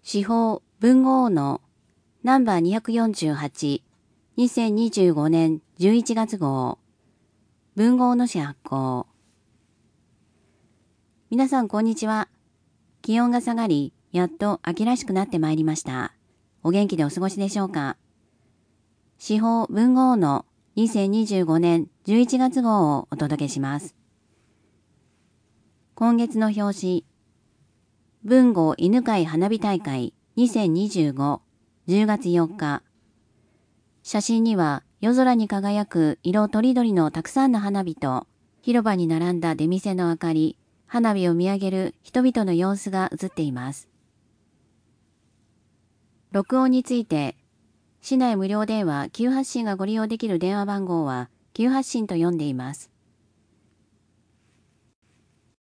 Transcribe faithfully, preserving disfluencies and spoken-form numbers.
司法文豪のナンバーにひゃくよんじゅうはち、にせんにじゅうごねんじゅういちがつ号、文豪の誌発行。皆さんこんにちは。気温が下がり、やっと秋らしくなってまいりました。お元気でお過ごしでしょうか。司法文豪のにせんにじゅうごねんじゅういちがつ号をお届けします。今月の表紙、文豪犬飼花火大会にせんにじゅうご、じゅうがつよっか。写真には夜空に輝く色とりどりのたくさんの花火と、広場に並んだ出店の明かり、花火を見上げる人々の様子が映っています。録音について、市内無料電話急発信がご利用できる電話番号は急発信と読んでいます。